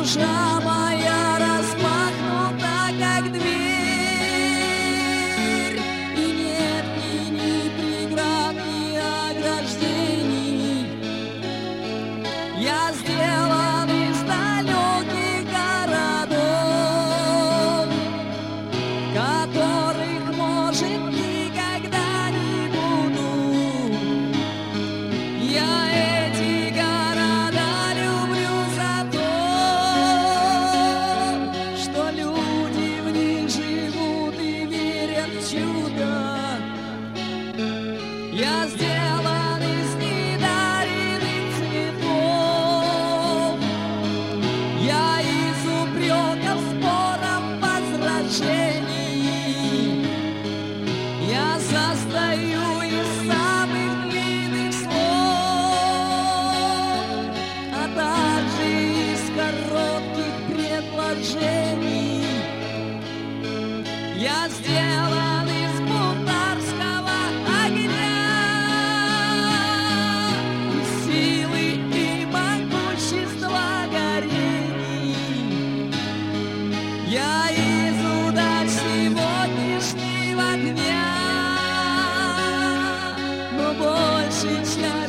душа моя распахнута, как дверь, и нет ни преград, ни ограждений. Я сделан из далеких городов, которых, может, никогда не буду. Я эти города люблю за то, что люди в них живут и верят в чудо. Я сделан из недаренных цветов, я из упреков, споров, возражений. Я состою из самых длинных слов, а также из коротких предложений. Я сделан из бунтарского огня, из силы и могущества горений. Я из удач сегодняшнего дня, но большей частью